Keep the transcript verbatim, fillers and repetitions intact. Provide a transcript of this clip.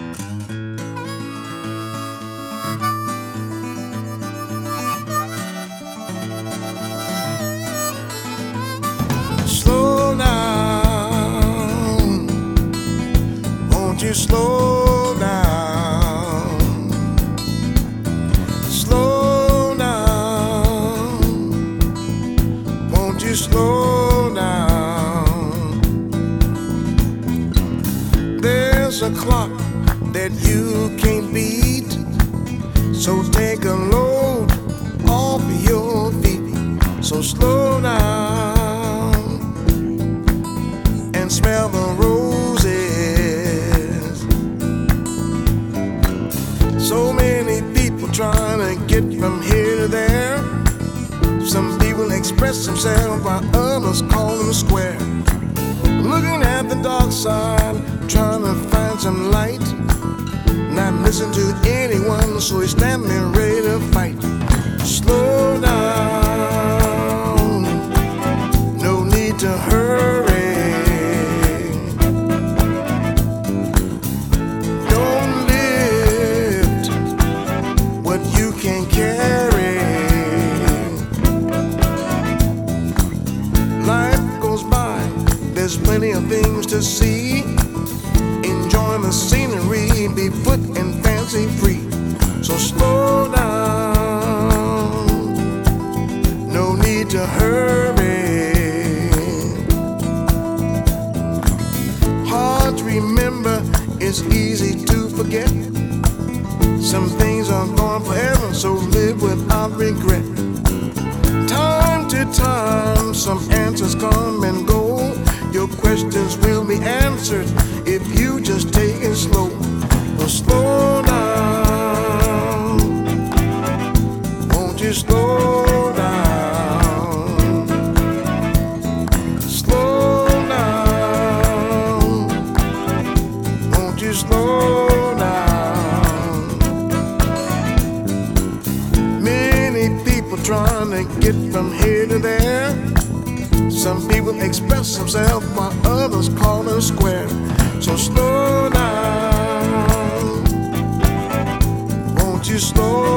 Slow down, won't you slow down? Slow down, won't you slow down? There's a clock that you can't beat, so take a load off your feet. So slow down and smell the roses. So many people trying to get from here to there. Some people express themselves while others call them square. Looking at the dark side, trying to find some light. Not listen to anyone, so he's standing ready to fight. Slow down, no need to hurry. Don't lift what you can carry. Life goes by, there's plenty of things to see. Enjoying the scenery, be foot and fancy free. So slow down, no need to hurry. Hard to remember, it's easy to forget. Some things are gone forever, so live without regret. Time to time, some answers come and go. Your questions will be answered if you just take it slow. Well, slow down, won't you slow down? Slow down, won't you slow down? Many people trying to get from here to there. Some people express themselves while others call them square. So slow down, won't you slow